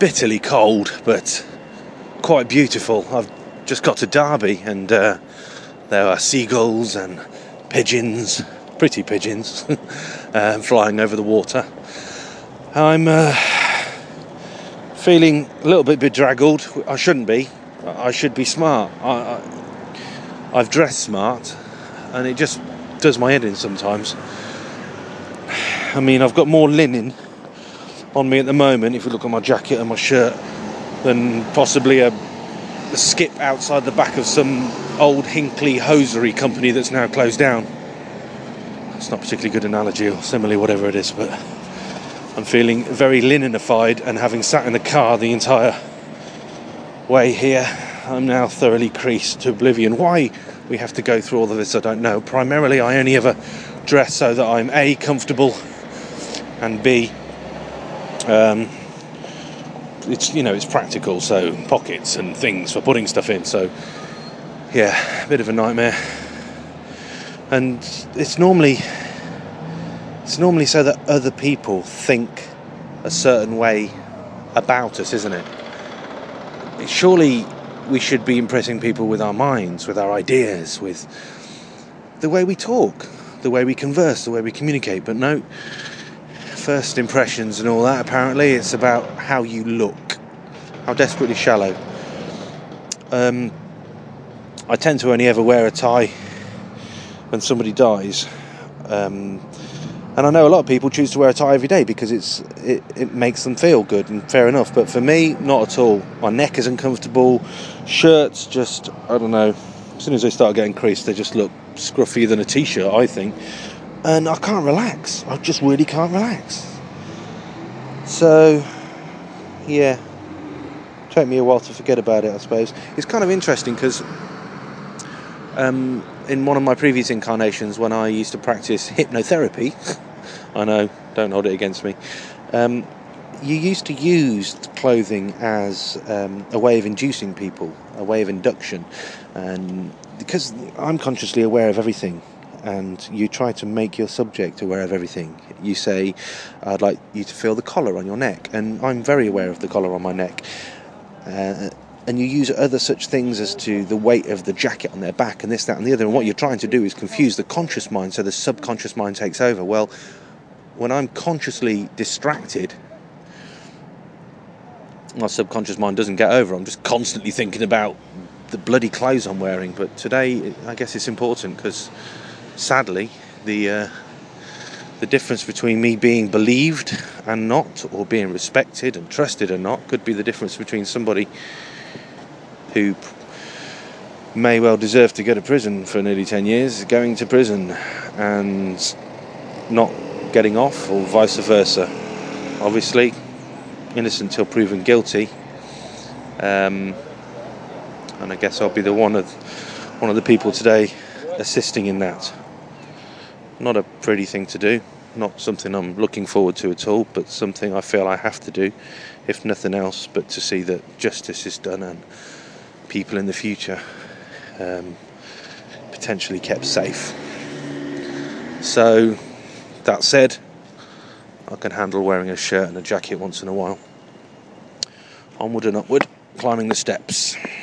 bitterly cold, but quite beautiful. I've just got to Derby, and there are seagulls and pigeons, pretty pigeons, flying over the water. I'm feeling a little bit bedraggled. I shouldn't be. I should be smart. I've dressed smart, and it just does my head in sometimes. I mean, I've got more linen on me at the moment, if you look at my jacket and my shirt, than possibly a skip outside the back of some old Hinkley hosiery company that's now closed down. It's not a particularly good analogy or simile, whatever it is, but I'm feeling very linenified, and having sat in the car the entire way here, I'm now thoroughly creased to oblivion. Why we have to go through all of this, I don't know. Primarily, I only ever dress so that I'm A, comfortable, and B, it's practical, so pockets and things for putting stuff in. So yeah, a bit of a nightmare. And it's normally so that other people think a certain way about us, isn't it? Surely we should be impressing people with our minds, with our ideas, with the way we talk, the way we converse, the way we communicate. But no, first impressions and all that, apparently it's about how you look. How desperately shallow. I tend to only ever wear a tie when somebody dies, and I know a lot of people choose to wear a tie every day because it makes them feel good, and fair enough, but for me, not at all. My neck isn't comfortable. Shirts just, I don't know, as soon as they start getting creased, they just look scruffier than a t-shirt, I think, and I can't relax. I just really can't relax. So yeah, take me a while to forget about it, I suppose. It's kind of interesting because in one of my previous incarnations, when I used to practice hypnotherapy, I know, don't hold it against me, you used to use clothing as a way of inducing people, a way of induction, and because I'm consciously aware of everything, and you try to make your subject aware of everything. You say, I'd like you to feel the collar on your neck, and I'm very aware of the collar on my neck. And you use other such things as to the weight of the jacket on their back, and this, that, and the other. And what you're trying to do is confuse the conscious mind so the subconscious mind takes over. Well, when I'm consciously distracted, my subconscious mind doesn't get over. I'm just constantly thinking about the bloody clothes I'm wearing. But today, I guess it's important because, sadly, the difference between me being believed and not, or being respected and trusted and not, could be the difference between somebody who may well deserve to go to prison for nearly 10 years, going to prison and not getting off, or vice versa. Obviously, innocent till proven guilty. And I guess I'll be one of the people today assisting in that. Not a pretty thing to do, not something I'm looking forward to at all, but something I feel I have to do, if nothing else, but to see that justice is done and people in the future potentially kept safe. So, that said, I can handle wearing a shirt and a jacket once in a while. Onward and upward, climbing the steps.